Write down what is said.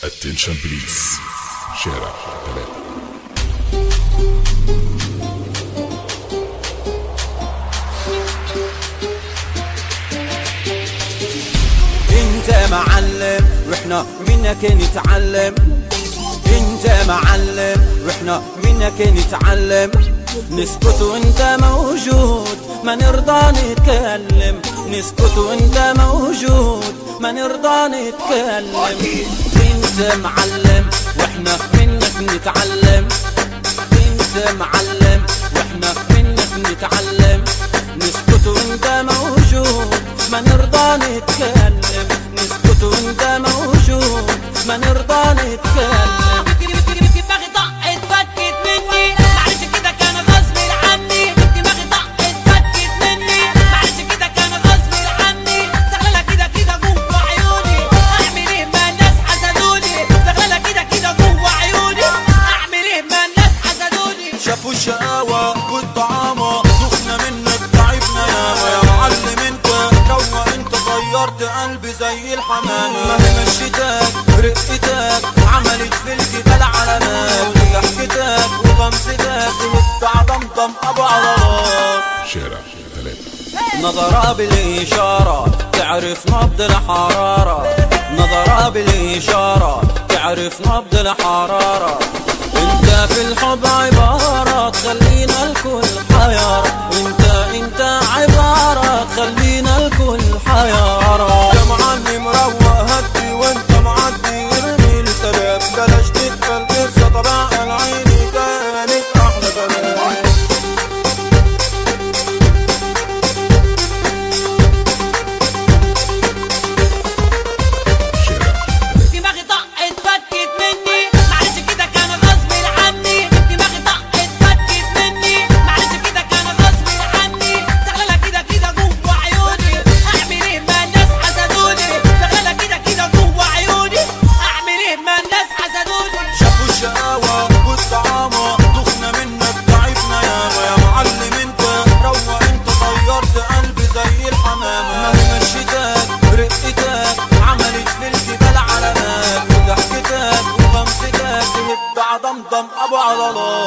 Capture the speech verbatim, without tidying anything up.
اتنشن بليز شارع ثلاثة. انت معلم واحنا منك نتعلم، انت معلم واحنا منك نتعلم، نسكت وانت موجود ما نرضى نتكلم، نسكت وانت موجود ما نرضى نتكلم. انت معلم واحنا منك نتعلم، انت معلم واحنا منك نتعلم، نسكت وانت موجود ما نرضى نتكلم، نسكت وانت موجود ما نرضى نتكلم. دماغي طقت فكت مني معلش كده كان غصب عني، دماغي طقت فكت مني معلش كده كان غصب عني، زغلله كده كده جوه عيوني اعمل ايه ما الناس حسدوني، زغلله كده كده جوه عيوني اعمل ايه ما الناس حسدوني. شافوا الشقاوة والطعامة دخنا منك تعبنا ياما يا معلم، انت روق انت غيرت قلبي زي الحمامة، ما هي مشيتك رقتك عملت في الجبال علامات، ضحكتك وغمستك وبتاع ضمضم ابو عضلات. شارع ثلاثة. نظرة بالإشارة تعرف نبض الحرارة، نظرة بالإشارة تعرف نبض الحرارة، انت في الحب عبارة تخلينا الكل حيارة، انت انت عبارة تخلينا الكل حيارة. يا معلم روق هدي وانت معدي ارمي لسباب، بلاش تتقل قصة طبع العين كانت احلى كلام. دماغي طقت فكت مني معلش كده كان غصب عني، دماغي طقت فكت مني معلش كده كان غصب عني، زغلله كده كده جوه عيوني اعمل ايه ما الناس حسدوني، زغلله كده كده جوه عيوني اعمل ايه ما الناس حسدوني. شافوا الشقاوة والطعامة دخنا منك تعبنا ياما يا معلم، انت روق انت غيرت قلبي زي الحمامة، ما هي مشيتك رقتك عملت في الجبال علامات، وضحكتك وغمستك تهد ضمضم ابو عضلات.